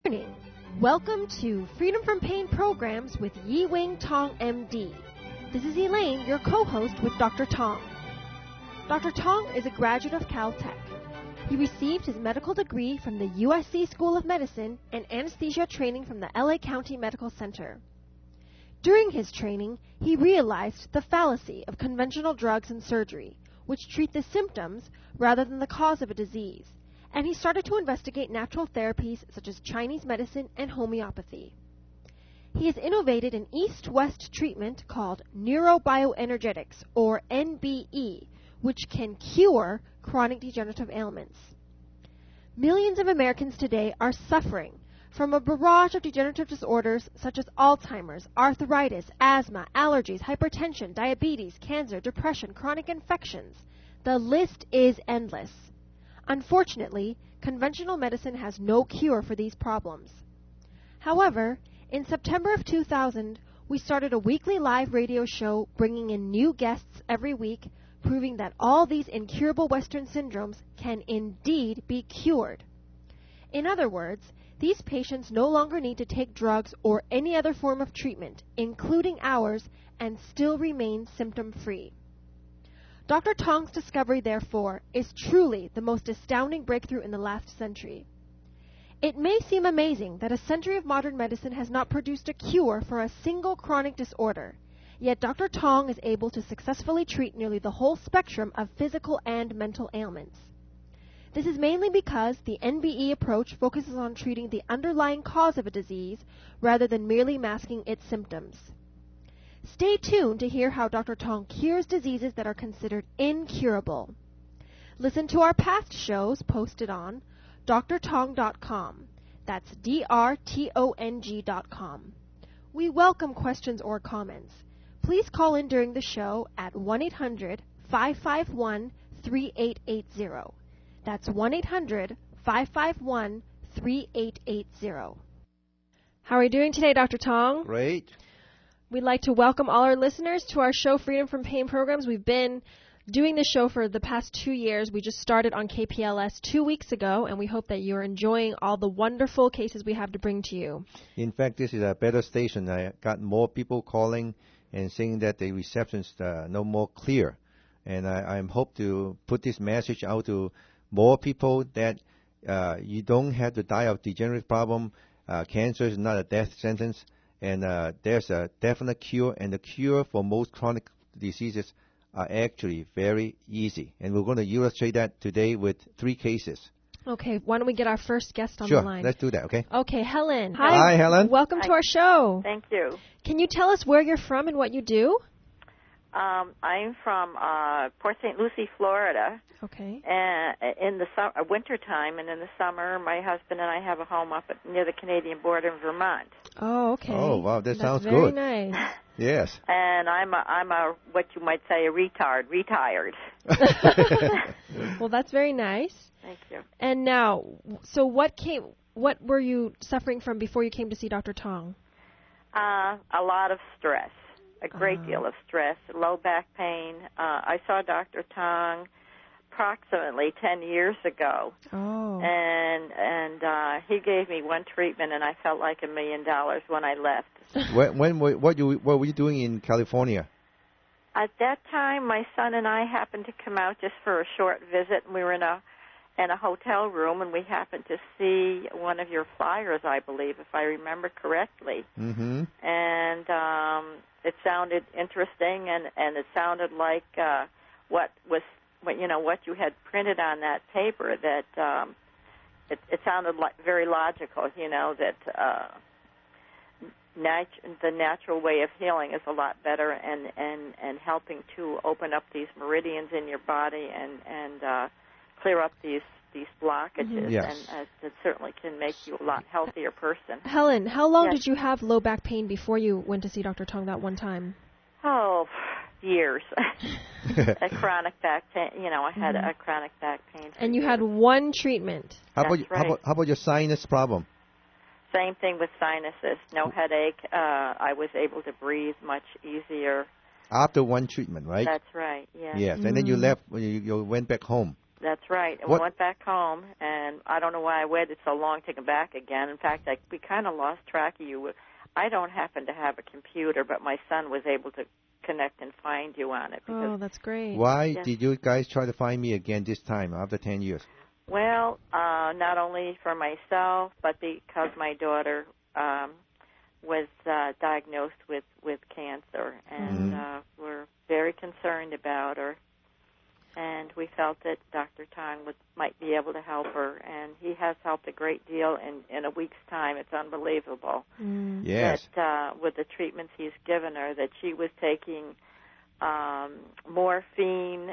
Morning. Welcome to Freedom from Pain programs with Yi-Wing Tong, MD. This is Elaine, your co-host with Dr. Tong. Dr. Tong is a graduate of Caltech. He received his medical degree from the USC School of Medicine and anesthesia training from the LA County Medical Center. During his training, he realized the fallacy of conventional drugs and surgery, which treat the symptoms rather than the cause of a disease, and he started to investigate natural therapies such as Chinese medicine and homeopathy. He has innovated an east-west treatment called neurobioenergetics, or NBE, which can cure chronic degenerative ailments. Millions of Americans today are suffering from a barrage of degenerative disorders such as Alzheimer's, arthritis, asthma, allergies, hypertension, diabetes, cancer, depression, chronic infections. The list is endless. Unfortunately, conventional medicine has no cure for these problems. However, in September of 2000, we started a weekly live radio show bringing in new guests every week, proving that all these incurable Western syndromes can indeed be cured. In other words, these patients no longer need to take drugs or any other form of treatment, including ours, and still remain symptom-free. Dr. Tong's discovery, therefore, is truly the most astounding breakthrough in the last century. It may seem amazing that a century of modern medicine has not produced a cure for a single chronic disorder, yet Dr. Tong is able to successfully treat nearly the whole spectrum of physical and mental ailments. This is mainly because the NBE approach focuses on treating the underlying cause of a disease rather than merely masking its symptoms. Stay tuned to hear how Dr. Tong cures diseases that are considered incurable. Listen to our past shows posted on drtong.com. That's drtong.com. We welcome questions or comments. Please call in during the show at 1-800-551-3880. That's 1-800-551-3880. How are you doing today, Dr. Tong? Great. We'd like to welcome all our listeners to our show, Freedom from Pain programs. We've been doing this show for the past 2 years. We just started on KPLS 2 weeks ago, and we hope that you're enjoying all the wonderful cases we have to bring to you. In fact, this is a better station. I got more people calling and saying that the reception's no more clear. And I hope to put this message out to more people that you don't have to die of degenerative problem. Cancer is not a death sentence. And there's a definite cure, and the cure for most chronic diseases are actually very easy. And we're going to illustrate that today with 3 cases. Okay, why don't we get our first guest on the line? Sure, let's do that, okay? Okay, Helen. Hi, Helen. Welcome to our show. Thank you. Can you tell us where you're from and what you do? I'm from Port St. Lucie, Florida. Okay. In the winter time, and in the summer, my husband and I have a home up near the Canadian border in Vermont. Oh, okay. Oh, wow, that sounds very good. Nice. Yes. And I'm a what you might say a retired. Well, that's very nice. Thank you. And now, so what were you suffering from before you came to see Dr. Tong? A lot of stress. A great deal of stress, low back pain. I saw Dr. Tong approximately 10 years ago. Oh. And he gave me one treatment, and I felt like $1 million when I left. What were you doing in California? At that time, my son and I happened to come out just for a short visit, and we were in a hotel room, and we happened to see one of your flyers, I believe, if I remember correctly. Mm-hmm. And it sounded interesting, and it sounded like what you had printed on that paper. That it sounded like very logical. That the natural way of healing is a lot better, and helping to open up these meridians in your body and clear up these blockages, yes. And it certainly can make you a lot healthier person. Helen, how long Yes. did you have low back pain before you went to see Dr. Tong that one time? Oh, years. A chronic back pain. I had a chronic back pain. And you had one treatment. How That's right. about your sinus problem? Same thing with sinuses. No headache. I was able to breathe much easier. After one treatment, right? That's right. Yeah. Yes, and then you left. You went back home. That's right. And What- we went back home, and I don't know why I waited so long to come back again. In fact, we kind of lost track of you. I don't happen to have a computer, but my son was able to connect and find you on it. Because, Oh, that's great. Why Yes. did you guys try to find me again this time after 10 years? well, not only for myself, but because my daughter was diagnosed with cancer, and we're very concerned about her. And we felt that Dr. Tong might be able to help her, and he has helped a great deal in a week's time. It's unbelievable. Yes. That with the treatments he's given her, that she was taking morphine,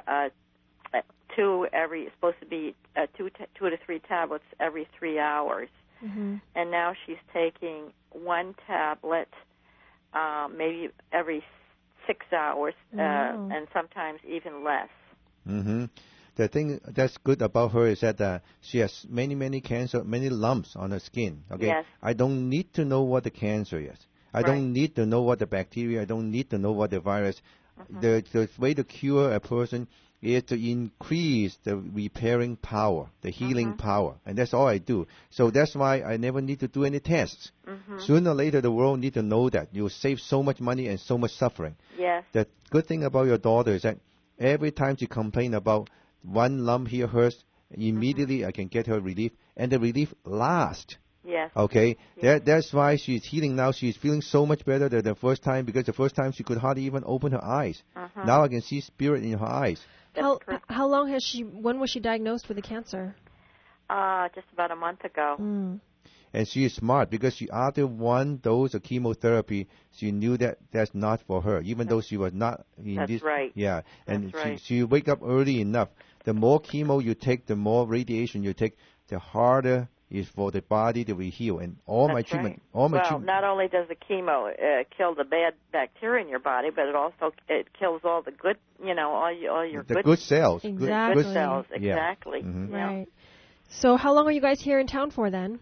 supposed to be two to three tablets every 3 hours, and now she's taking one tablet maybe every 6 hours, and sometimes even less. Mm-hmm. The thing that's good about her is that she has many lumps on her skin. Okay, Yes. I don't need to know what the cancer is. I don't need to know what the bacteria. I don't need to know what the virus. The way to cure a person is to increase the repairing power, the healing power, and that's all I do. So that's why I never need to do any tests. Sooner or later, the world need to know that you save so much money and so much suffering. Yes. The good thing about your daughter is that every time she complains about one lump here hurts, immediately I can get her relief, and the relief lasts. Yes. Okay, that's why she's healing now. She's feeling so much better than the first time, because the first time she could hardly even open her eyes. Now I can see spirit in her eyes. How long has she? When was she diagnosed with the cancer? Just about a month ago. And she is smart, because after one dose of chemotherapy, she knew that that's not for her, even though she was not in That's this. right. Yeah, and That's right. she wake up early enough. The more chemo you take, the more radiation you take, the harder is for the body to heal. And all my That's treatment, right. all my Well, treatment. not only does the chemo kill the bad bacteria in your body, but it kills all the good, all your The good cells. Exactly. good cells. Yeah. Exactly. Yeah. Right. So how long are you guys here in town for then?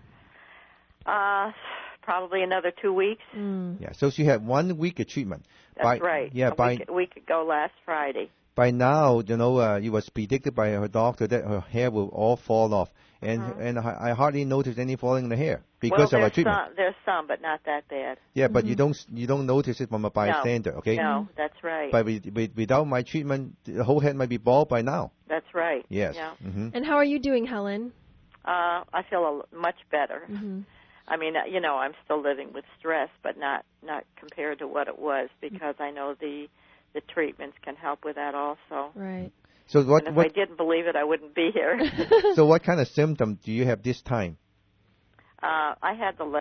Probably another 2 weeks. Yeah. So she had 1 week of treatment. That's right. Yeah. A week ago last Friday. By now, it was predicted by her doctor that her hair will all fall off, and I hardly noticed any falling in the hair because of our treatment. There's some, but not that bad. Yeah, but you don't notice it from a bystander, okay? No, that's right. But without my treatment, the whole head might be bald by now. That's right. Yes. Yeah. And how are you doing, Helen? I feel much better. I mean, I'm still living with stress, but not compared to what it was, because I know the treatments can help with that also. Right. So And if I didn't believe it, I wouldn't be here. So what kind of symptom do you have this time? I had the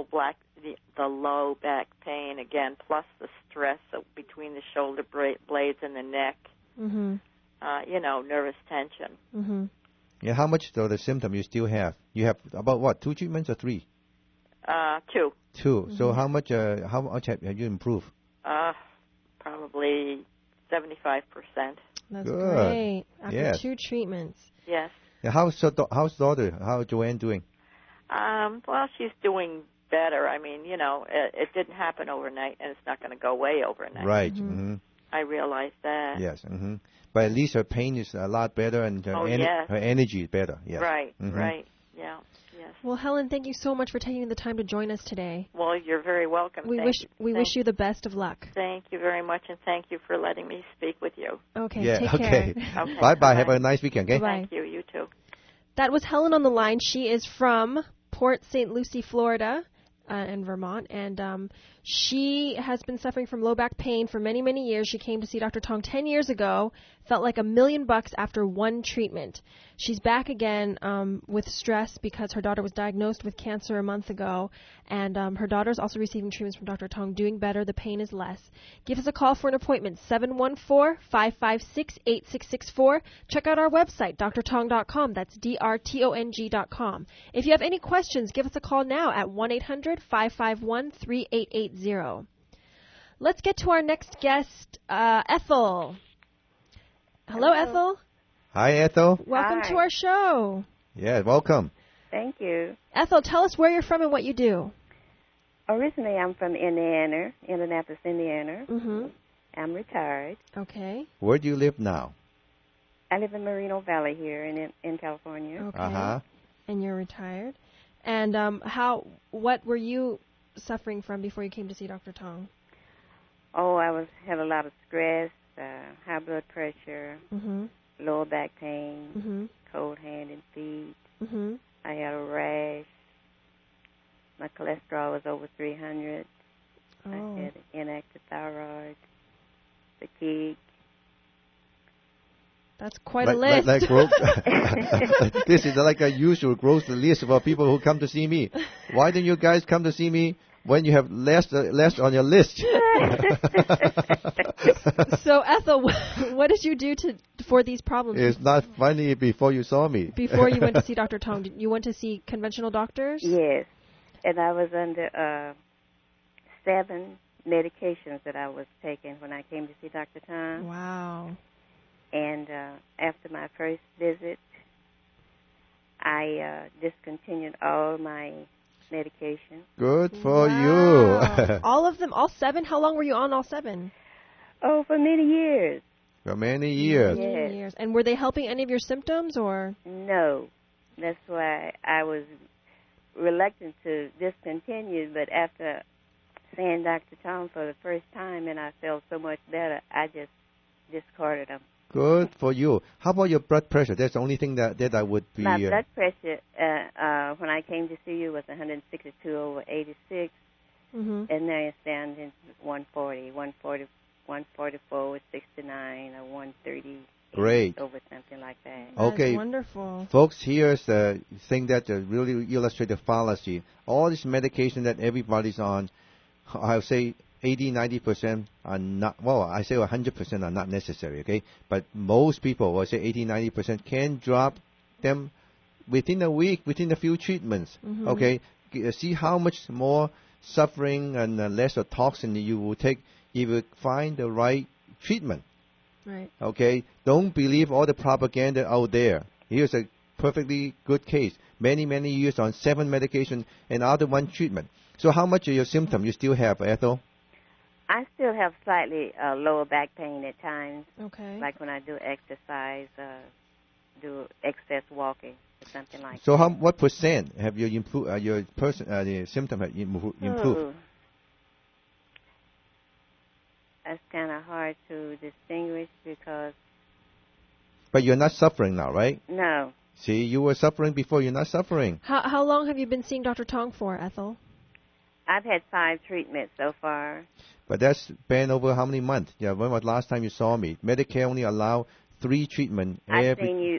low back pain again, plus the stress between the shoulder blades and the neck. Nervous tension. Yeah, how much of the symptom you still have? You have about what, 2 treatments or 3? 2. 2. So how much have you improved? Probably 75%. That's Good. great. After Yes. 2 treatments. Yes. Yeah, how's daughter? How's Joanne doing? Well, she's doing better. I mean, it didn't happen overnight, and it's not going to go away overnight. Right. I realize that. Yes. But at least her pain is a lot better, and her, yes. her energy is better. Yes. Right. Right. Yeah. Yes. Well, Helen, thank you so much for taking the time to join us today. Well, you're very welcome. We wish you the best of luck. Thank you very much, and thank you for letting me speak with you. Okay. Yeah. Take Okay. care. Okay, Bye. bye-bye. Have a nice weekend. Okay. Bye-bye. Thank you. You too. That was Helen on the line. She is from Port St. Lucie, Florida, in Vermont, and she has been suffering from low back pain for many, many years. She came to see Dr. Tong 10 years ago, felt like $1 million after 1 treatment. She's back again with stress because her daughter was diagnosed with cancer a month ago, and her daughter's also receiving treatments from Dr. Tong, doing better. The pain is less. Give us a call for an appointment, 714-556-8664. Check out our website, drtong.com. That's drtong.com. If you have any questions, give us a call now at 1-800-551-3880. Let's get to our next guest, Ethel. Hello, Ethel. Hi, Ethel. Welcome Hi. to our show. Yeah, welcome. Thank you. Ethel, tell us where you're from and what you do. Originally, I'm from Indianapolis, Indiana. Mm-hmm. I'm retired. Okay. Where do you live now? I live in Moreno Valley here in California. Okay. Uh-huh. And you're retired. And what were you suffering from before you came to see Dr. Tong? Oh, I had a lot of stress, high blood pressure, Mm-hmm. lower back pain, Mm-hmm. cold hand and feet. Mm-hmm. I had a rash. My cholesterol was over 300. Oh. I had inactive thyroid, fatigue. That's quite a list. This is like a usual grocery list for people who come to see me. Why don't you guys come to see me when you have less on your list? So, Ethel, what did you do for these problems? It's not funny before you saw me. Before you went to see Dr. Tong, you went to see conventional doctors? Yes, and I was under 7 medications that I was taking when I came to see Dr. Tong. Wow. And after my first visit, I discontinued all my medication. Good for Wow. you. All of them, all 7? How long were you on all 7? Oh, for many years. For many years. Yes. Many years. And were they helping any of your symptoms, or? No. That's why I was reluctant to discontinue, but after seeing Dr. Tong for the first time and I felt so much better, I just discarded them. Good for you. How about your blood pressure? That's the only thing that I would be... My blood pressure, when I came to see you, was 162 over 86, Mm-hmm. and now it's down to 144 with 69, or 130 Great. over something like that. Okay. That's wonderful. Folks, here's the thing that really illustrates the fallacy. All this medication that everybody's on, I'll say 80-90% are not, well, I say 100% are not necessary, okay? But most people, will say 80-90%, can drop them within a week, within a few treatments, Mhm. okay? See how much more suffering and less of toxin you will take if you find the right treatment. Right. Okay, don't believe all the propaganda out there. Here's a perfectly good case. Many years on 7 medication and other 1 treatment. So how much of your symptom you still have, Ethel? I still have slightly lower back pain at times, Okay. like when I do exercise, do excess walking or something like So that. what percent have you improved? The symptom have improved? Ooh. That's kind of hard to distinguish because, But you're not suffering now, right? no, See, you were suffering before. You're not suffering. How long have you been seeing Dr. Tong for, Ethel? I've had 5 treatments so far. But that's spanned over how many months? Yeah, when was the last time you saw me? Medicare only allow 3 treatment I've seen you,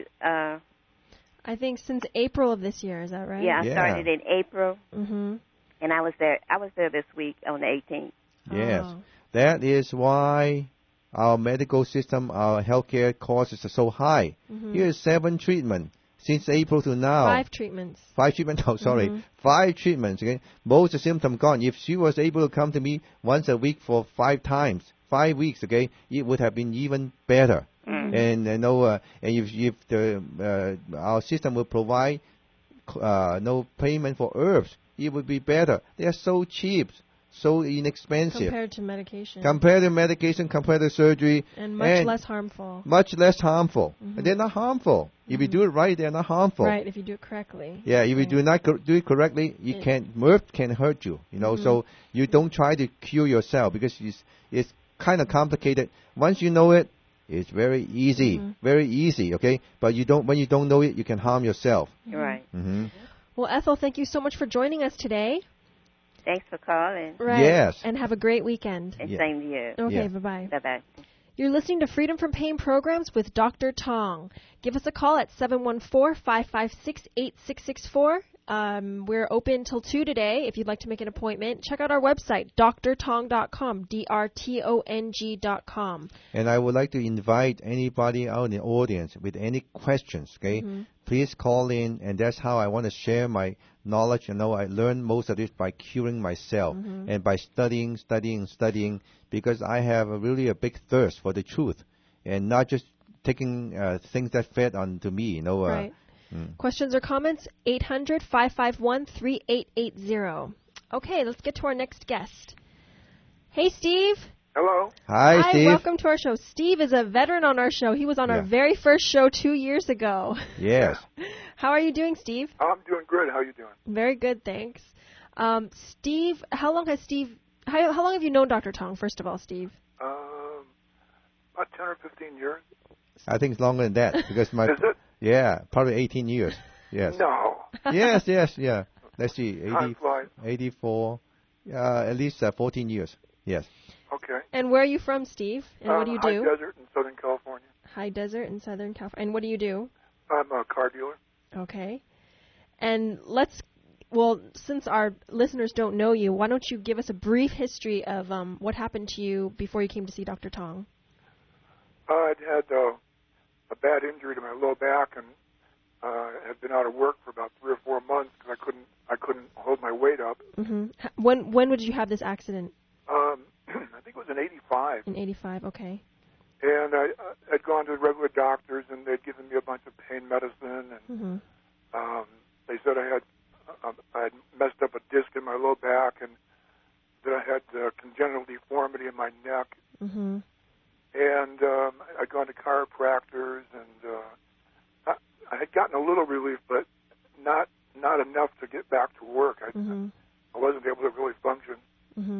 I think since April of this year. Is that right? yeah, I Yeah. started in April, Mm-hmm. and I was there this week on the 18th. Yes. Oh. That is why our medical system, our healthcare costs are so high. Mhm. Here's 7 treatment since April to now. 5 treatments. 5 treatment. Oh, sorry. Mhm. 5 treatments. Okay, most of the symptom gone. If she was able to come to me once a week for 5 times, 5 weeks, okay, it would have been even better. Mm. And if our system will provide no payment for herbs, it would be better. They are so cheap, so inexpensive. Compared to medication. Compared to medication, compared to surgery, and much less harmful. much less harmful. Mhm. And they're not harmful. If you do it right, they're not harmful. Right, if you do it correctly. Yeah, if you Okay. do not do it correctly, mirth can hurt you. Mhm. So you don't try to cure yourself because it's kind of complicated. Once you know it, it's very easy, Mhm. very easy. Okay, but when you don't know it, you can harm yourself. You're right. Hmm. Well, Ethel, thank you so much for joining us today. Thanks for calling, Right. Yes. And have a great weekend. and Yeah. same to you. Okay, Yeah. bye-bye. Bye-bye. You're listening to Freedom from Pain programs with Dr. Tong. Give us a call at 714-556-8664. We're open till 2 today if you'd like to make an appointment. Check out our website, drtong.com, drtong.com. And I would like to invite anybody out in the audience with any questions. Okay, please call in, and that's how I want to share my knowledge. I learned most of this by curing myself and by studying, because I have really a big thirst for the truth, and not just taking things that fed onto me. Right. Questions or comments? 800-551-3880. Okay, let's get to our next guest. Hey, Steve. Hello. Hi, Steve. Welcome to our show. Steve is a veteran on our show. He was on our very first show 2 years ago. Yes. How are you doing, Steve? I'm doing good. How are you doing? Very good, thanks. Steve, how long have you known Dr. Tong, first of all, Steve? About 10 or 15 years. I think it's longer than that because my Is it? Yeah, probably 18 years. Yes. No. Yes, yeah. Let's see, Time flies. 84, at least 14 years. Yes. Okay. And where are you from, Steve? And what do you do? High Desert in Southern California. High Desert in Southern California. And what do you do? I'm a car dealer. Okay. And since our listeners don't know you, why don't you give us a brief history of what happened to you before you came to see Dr. Tong? I'd had a bad injury to my low back and had been out of work for about 3 or 4 months because I couldn't hold my weight up. Mm-hmm. When did you have this accident? I think it was in 85. In 85, okay. And I'd gone to regular doctors, and they'd given me a bunch of pain medicine, and they said I had messed up a disc in my low back, and that I had congenital deformity in my neck. Mm-hmm. And I'd gone to chiropractors, and I had gotten a little relief, but not enough to get back to work. I wasn't able to really function. Mm-hmm.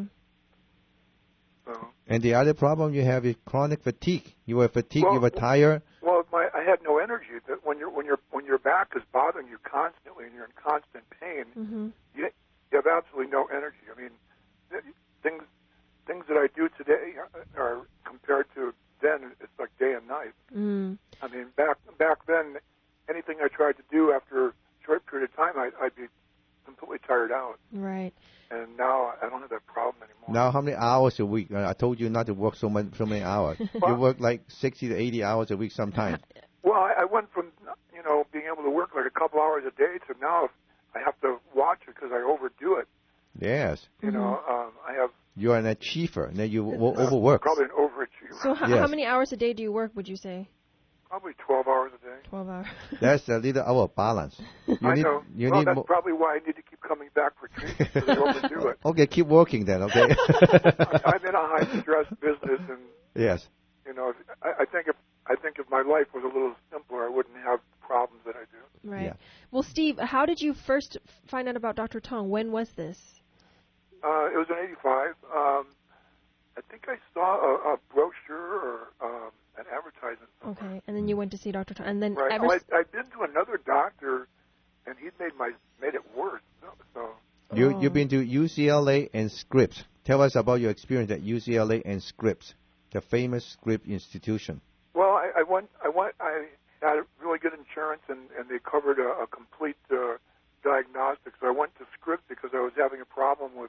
So. And the other problem you have is chronic fatigue. You were fatigued. You were tired. Well, I had no energy. That when your back is bothering you constantly and you're in constant pain, you have absolutely no energy. I mean, things that I do today are compared to then. It's like day and night. Mm. I mean, back then, anything I tried to do after a short period of time, I'd be completely tired out. Right. And now I don't have that problem anymore. Now, how many hours a week? I told you not to work so many hours. You work like 60 to 80 hours a week sometimes. Well, I went from being able to work like a couple hours a day to now I have to watch it because I overdo it. Yes. I have. You're an achiever. Now you overwork. Probably an overachiever. So how many hours a day do you work, would you say? Probably 12 hours a day. 12 hours. That's a little out of balance. I know. That's probably why I need to keep coming back for treatment so they overdo it. Okay, keep working then, okay? I'm in a high-stress business, and yes. I think if my life was a little simpler, I wouldn't have the problems that I do. Right. Yeah. Well, Steve, how did you first find out about Dr. Tong? When was this? It was in 85. I think I saw a brochure or an advertisement somewhere. Okay, and then you went to see Dr. Tong, and then right. I'd been to another doctor, and he'd made it worse. So You've been to UCLA and Scripps. Tell us about your experience at UCLA and Scripps, the famous Scripps institution. Well, I had really good insurance, and they covered a complete diagnostic. So I went to Scripps because I was having a problem with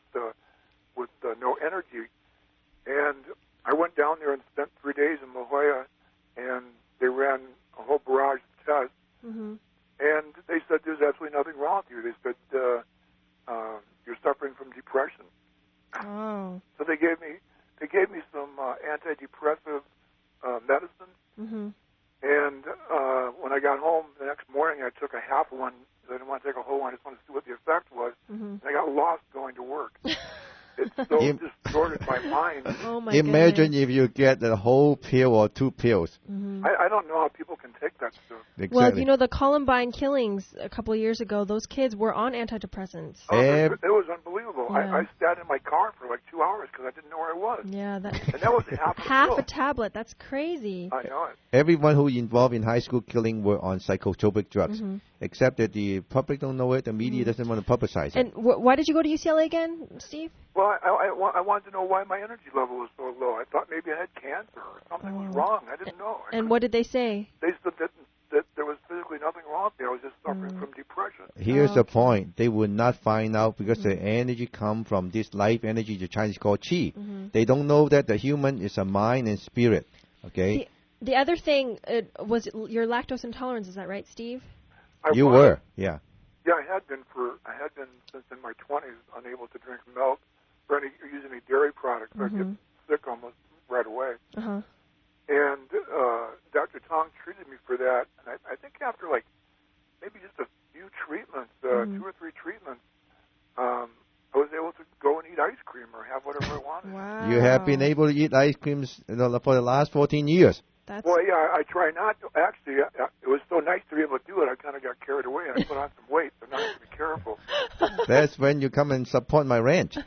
no energy, and I went down there and spent 3 days in La Jolla, and they ran a whole barrage of tests, and they said there's absolutely nothing wrong with you. They said you're suffering from depression. Oh. So they gave me some antidepressive medicine, and when I got home the next morning, I took a half one. I didn't want to take a whole one. I just wanted to see what the effect was. And I got lost going to work. It so distorted my mind. Oh my Imagine goodness. if you get a whole pill or 2 pills. I don't know how people can take that stuff. Exactly. Well, the Columbine killings a couple of years ago, those kids were on antidepressants. Oh, it was unbelievable. Yeah. I sat in my car for like 2 hours because I didn't know where I was. Yeah, And that was half a tablet. That's crazy. I know it. Everyone who involved in high school killing were on psychotropic drugs, except that the public don't know it, the media doesn't want to publicize it. And why did you go to UCLA again, Steve? Well, I wanted to know why my energy level was so low. I thought maybe I had cancer or something was wrong. I didn't know. And what did they say? They said that there was physically nothing wrong with me. I was just suffering from depression. Here's the point. They would not find out because the energy comes from this life energy the Chinese call qi. They don't know that the human is a mind and spirit. Okay? The other thing was your lactose intolerance. Is that right, Steve? You were, yeah. Yeah, I had been since in my 20s unable to drink milk or use any dairy products. I get sick almost right away. And Dr. Tong treated me for that. And I think after like maybe just a few treatments, 2 or 3 treatments, I was able to go and eat ice cream or have whatever I wanted. Wow. You have been able to eat ice creams for the last 14 years. That's Well, yeah, I try not to. Actually, it was so nice to be able to do it. I kind of got carried away and I put on some weight, so now I have to be careful. That's when you come and support my ranch.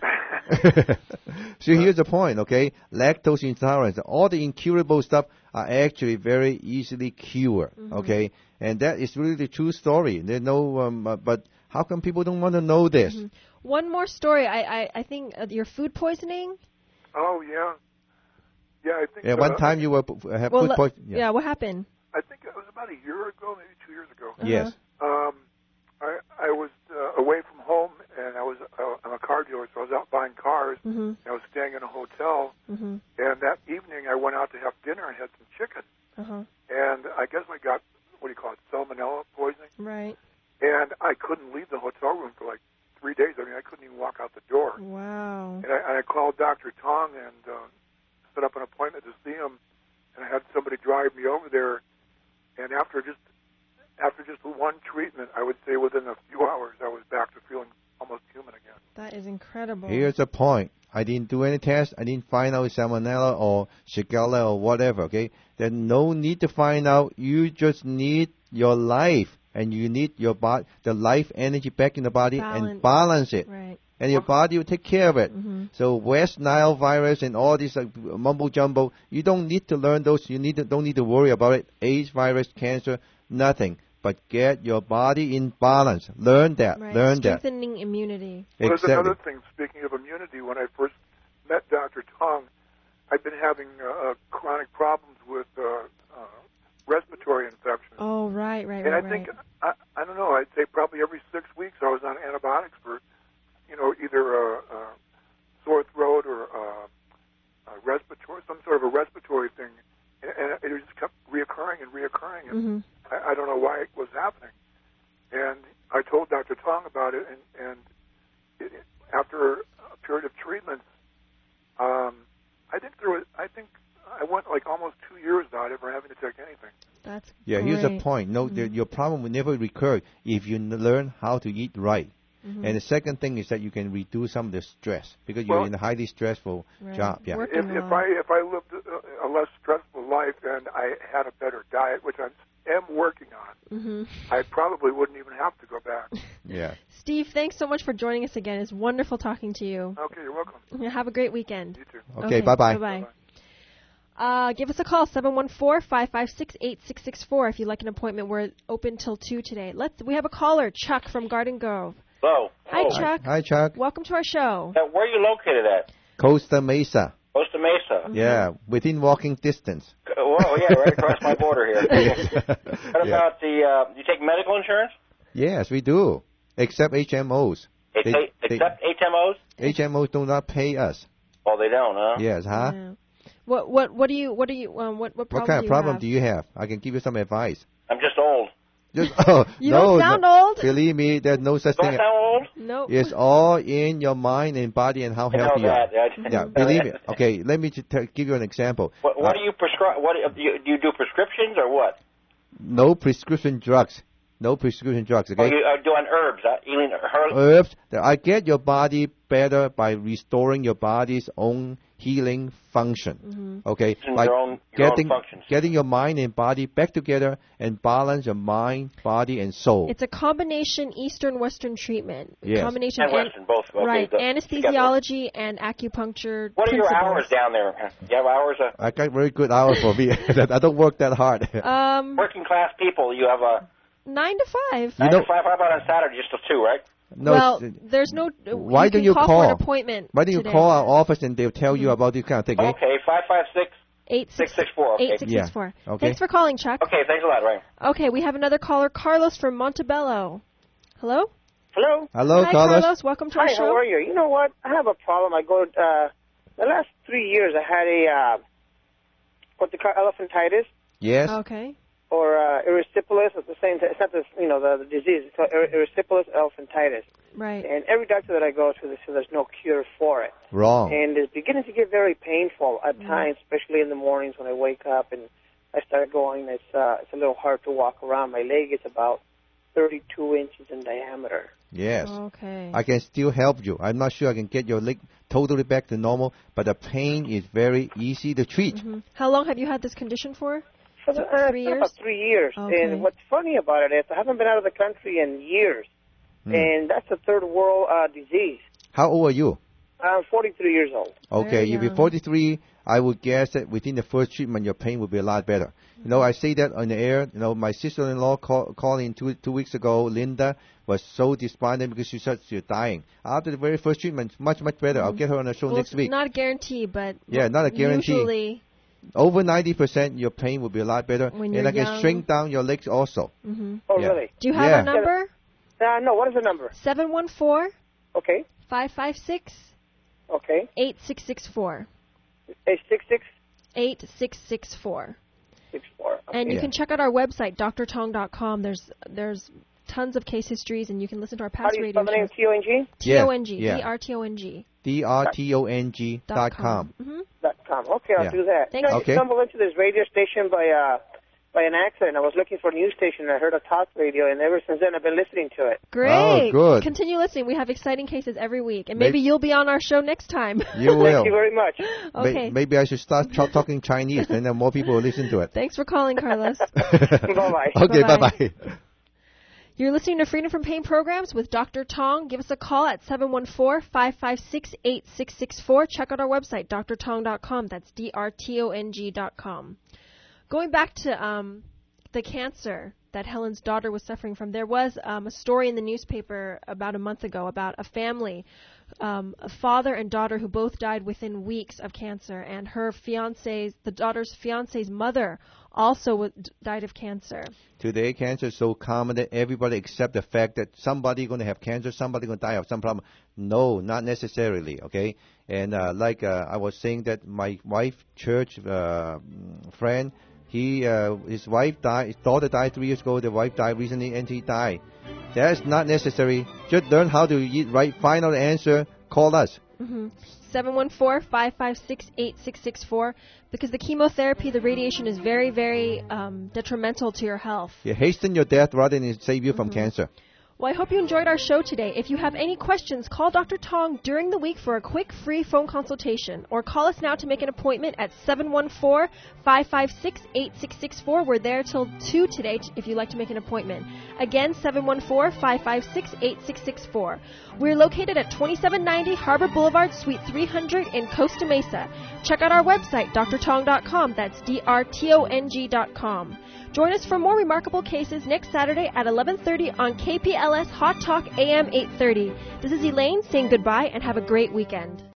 So here's the point, okay? Lactose intolerance, all the incurable stuff are actually very easily cured, okay? And that is really the true story. There's no, but how come people don't want to know this? one more story. I think your food poisoning. Oh, yeah. Yeah, I think. Yeah, one time you were have food poisoning. Yeah, what happened? I think it was about a year ago, maybe 2 years ago. Yes. I was away from home, and I'm a car dealer, so I was out buying cars. And I was staying in a hotel, and that evening I went out to have dinner and had some chicken. And I guess I got, what do you call it, salmonella poisoning. Right. And I couldn't leave the hotel room for like 3 days. I mean, I couldn't even walk out the door. Wow. And I called Dr. Tong and set up an appointment to see him, and I had somebody drive me over there. And after just one treatment, I would say within a few hours, I was back to feeling almost human again. That is incredible. Here's the point. I didn't do any tests. I didn't find out salmonella or shigella or whatever, okay? There's no need to find out. You just need your life, and you need your body, the life energy back in the body and balance it. Right. And your body will take care of it. So West Nile virus and all this mumbo jumbo, you don't need to learn those. You don't need to worry about it. AIDS virus, cancer, nothing. But get your body in balance. Learn that. Right. Learn that. Strengthening immunity. Well, Exactly. there's another thing. Speaking of immunity, when I first met Dr. Tong, I've been having chronic problems with respiratory infections. Oh, right. And I think, I don't know, I'd say probably every 6 weeks I was on antibiotics for, either a sore throat or a respiratory, some sort of a respiratory thing. And it just kept reoccurring. And I don't know why it was happening. And I told Dr. Tong about it, and after a period of treatments, I think I went like almost 2 years without ever having to take anything. That's Yeah, here's the point. No, your problem will never recur if you learn how to eat right. And the second thing is that you can reduce some of the stress because you're in a highly stressful job. Yeah. If I lived a less stressful life and I had a better diet, which I am working on, I probably wouldn't even have to go back. Yeah. Steve, thanks so much for joining us again. It's wonderful talking to you. Okay, you're welcome. Have a great weekend. You too. Okay, bye-bye. Bye-bye. Give us a call, 714-556-8664 if you'd like an appointment. We're open till 2 today. We have a caller, Chuck from Garden Grove. Hello. Hi, Chuck. Hi, Chuck. Welcome to our show. Where are you located at? Costa Mesa. Costa Mesa. Yeah, within walking distance. Whoa, yeah, right across my border here. What about you take medical insurance? Yes, we do. Except HMOs. Except HMOs? HMOs do not pay us. Oh, they don't, huh? Yes, huh? Yeah. What problem What kind of problem do you have? I can give you some advice. I'm just old. You don't sound old. Believe me, there's no such Do thing. I sound old? No. It's all in your mind and body and how healthy you are. Yeah, believe me. Okay, let me give you an example. What do you prescribe? What do you do? Prescriptions or what? No prescription drugs. No prescription drugs. Okay. Oh, you are doing herbs? Eating herbs? Herbs. I get your body better by restoring your body's own healing function. Okay, like getting your mind and body back together and balance your mind, body, and soul. It's a combination Eastern-Western treatment. Yes. Combination and Western, both. Okay, right, anesthesiology and acupuncture. What are your principles. hours down there? Do you have hours? I got very good hours for me. I don't work that hard. Working class people, you have a 9 to 5. 9 to 5. How about on Saturday, just till 2, right? No, well, there's no. Why don't you call call? For an appointment Why don't you today. call our office and they'll tell you about this kind of thing? Okay, 556-664. Okay. 8664. Yeah. Okay. Thanks for calling, Chuck. Okay, thanks a lot, Ryan. Okay, we have another caller, Carlos from Montebello. Hello? Hello? Hello, Hi, Carlos. Welcome to our Hi, show. how are you? You know what? I have a problem. I go, the last 3 years I had a, what they call elephantitis. Yes. Okay. Or erysipelas at the same time. It's not the disease. It's called erysipelas elephantitis. Right. And every doctor that I go to, they say there's no cure for it. Wrong. And it's beginning to get very painful at times, especially in the mornings when I wake up and I start going. It's a little hard to walk around. My leg is about 32 inches in diameter. Yes. Okay. I can still help you. I'm not sure I can get your leg totally back to normal, but the pain is very easy to treat. How long have you had this condition for? For 3 years? About 3 years. Okay. And what's funny about it is I haven't been out of the country in years. And that's a third world disease. How old are you? I'm 43 years old. Okay, Very you'll be young. 43. I would guess that within the first treatment, your pain will be a lot better. You know, I say that on the air. You know, my sister-in-law called in two weeks ago. Linda was so despondent because she said she's dying. After the very first treatment, much better. I'll get her on the show Well, next it's week. not a guarantee, but Yeah, not a guarantee. Usually, Over 90%, your pain will be a lot better. When And you're I can young. shrink down your legs also. Oh, Yeah. really? do you have Yeah. our number? No, what is the number? 714 Okay. 556 Okay. 8664. 866 8664. 64. Okay. And you Yeah. can check out our website, drtong.com. There's tons of case histories, and you can listen to our How past do you radio spell the name? shows. T-O-N-G? T-O-N-G. Yeah. D-R-T-O-N-G. drtong.com. .com. Okay, I'll Yeah. do that. Thanks. I Okay. stumbled into this radio station by an accident. I was looking for a news station, and I heard a talk radio, and ever since then I've been listening to it. Great. Oh, good. Continue listening. We have exciting cases every week. And May- maybe you'll be on our show next time. You will. Thank you very much. Okay. Maybe I should start talking Chinese, then more people will listen to it. Thanks for calling, Carlos. Bye-bye. Okay, Bye-bye. bye-bye. You're listening to Freedom from Pain programs with Dr. Tong. Give us a call at 714-556-8664. Check out our website, drtong.com. That's drtong.com. Going back to the cancer that Helen's daughter was suffering from, there was a story in the newspaper about a month ago about a family, a father and daughter who both died within weeks of cancer, and the daughter's fiance's mother also died of cancer. Today, cancer is so common that everybody accept the fact that somebody going to have cancer, somebody going to die of some problem. No, not necessarily, okay? And I was saying that my wife, church friend, his wife died, his daughter died 3 years ago, the wife died recently, and he died. That's not necessary. Just learn how to find out the answer, call us. 714-556-8664, because the chemotherapy, the radiation is very, very detrimental to your health. You hasten your death rather than save you from cancer. Well, I hope you enjoyed our show today. If you have any questions, call Dr. Tong during the week for a quick free phone consultation, or call us now to make an appointment at 714-556-8664. We're there till 2 today if you'd like to make an appointment. Again, 714-556-8664. We're located at 2790 Harbor Boulevard, Suite 300 in Costa Mesa. Check out our website, drtong.com. That's drtong.com. Join us for more remarkable cases next Saturday at 11:30 on KPLS Hot Talk AM 830. This is Elaine saying goodbye and have a great weekend.